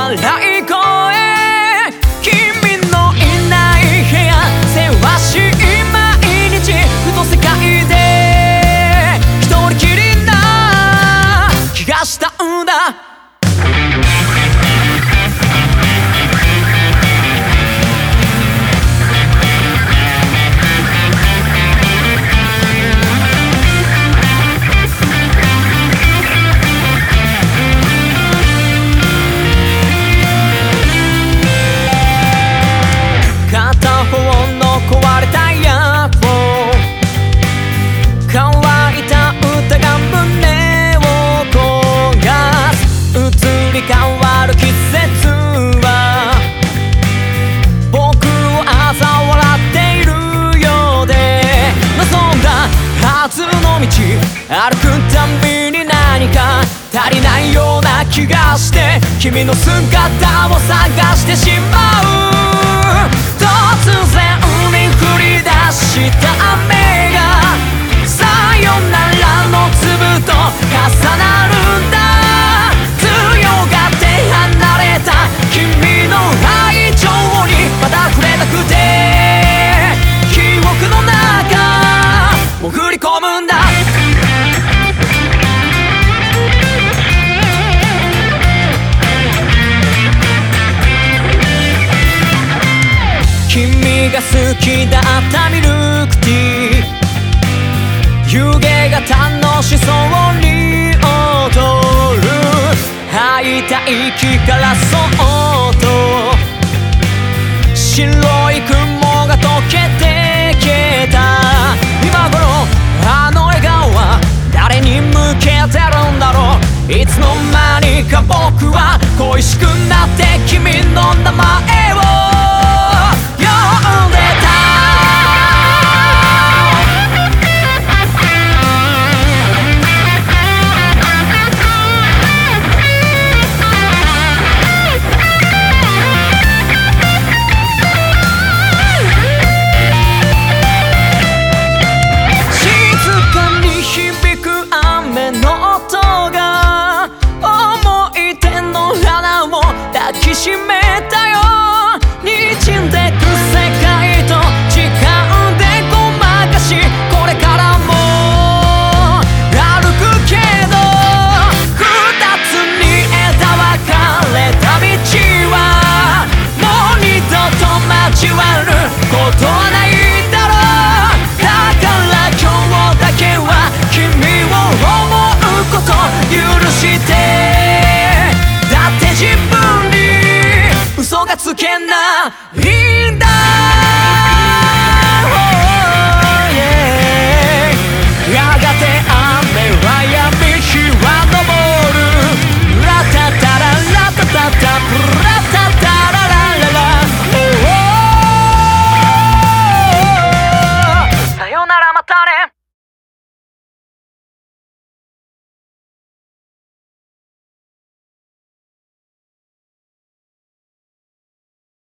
笑い声、君のいない部屋せわしい毎日、ふと世界で一人きりな気がしたんだ。壊れたイヤホン、乾いた歌が胸を焦がす、移り変わる季節は僕を嘲笑っているようで、望んだはずの道歩くたびに何か足りないような気がして、君の姿を探してしまう。突然降り出した雨がさよならの粒と重なるんだ。強がって離れた君の愛情にまた触れたくて、記憶の中潜り込むんだ。君が好きだったミルクティー、湯気が楽しそうに踊る、吐いた息からそっと白い雲が溶けて消えた。今頃あの笑顔は誰に向けてるんだろう。いつの間にか僕は恋しくなって君の名前を抱きしめたよ。滲んでく世界と時間でごまかし、これからも歩くけど二つに枝分かれた道はもう二度と交わることはないだろう。だから今日だけは君を思うこと許して、だって自分嘘がつけないんだ。